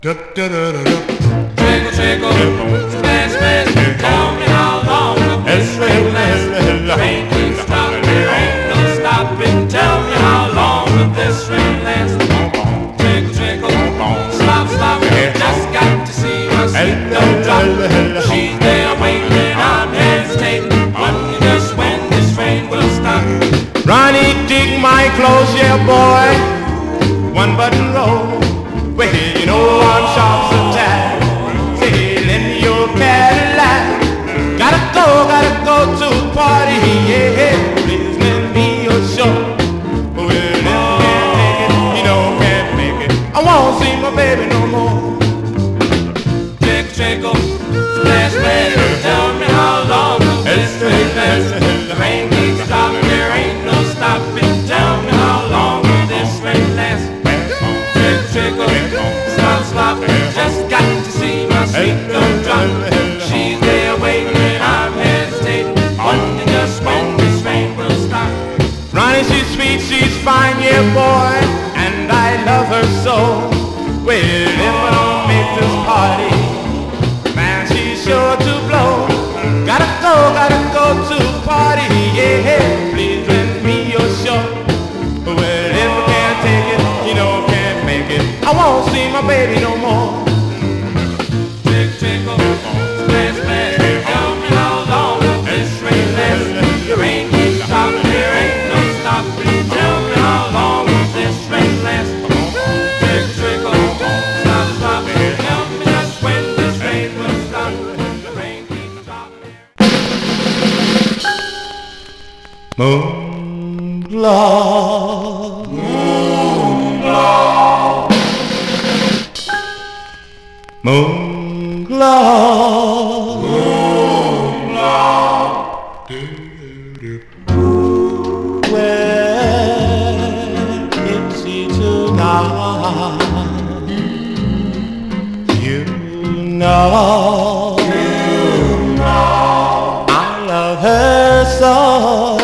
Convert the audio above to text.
Trickle, trickle, splash, splash. Tell me how long will this rain last? The rain keeps stopping, there ain't no stopping. Tell me how long will this rain last? Trickle, trickle, slop, slop. Just got to see my sweet little drop. She's there waiting, I'm hesitating. Wonder just when this rain will stop. Ronnie, dig my clothes, yeah boy. One button low. Well, you know I'm sharp so tight. Say, lend me your Cadillac. Gotta go to a party, yeah. Please lend me your shirt. Well, if you can't take it, you know can't make it. I won't see my baby no more. Trickle, trickle, splash, splash. Tell me how long will this rain last? The rain keeps stopping, there ain't no stopping. Tell me how long will this rain last? Trickle, slop, slop. Just got to see my sweet little drop. She's there waiting and I'm hesitating. Wonder just when this rain will stop. Ronnie, she's sweet, she's fine, yeah boy, and I love her so. Well, if I don't make this party, man, she's sure to blow. Gotta go to a party, yeah. Please lend me your shirt. Well, if I can't take it, you know can't make it. I won't see my baby no more. Trickle, trickle, splash, splash. Tell me how long will this rain last? The rain keeps stopping, there ain't no stopping. Tell me how long will this rain last? Trickle, trickle, slop, slop. Tell me just when this rain will stop. The rain keeps stopping. Moon glow, moon glow, where is she tonight? You know, I love her so.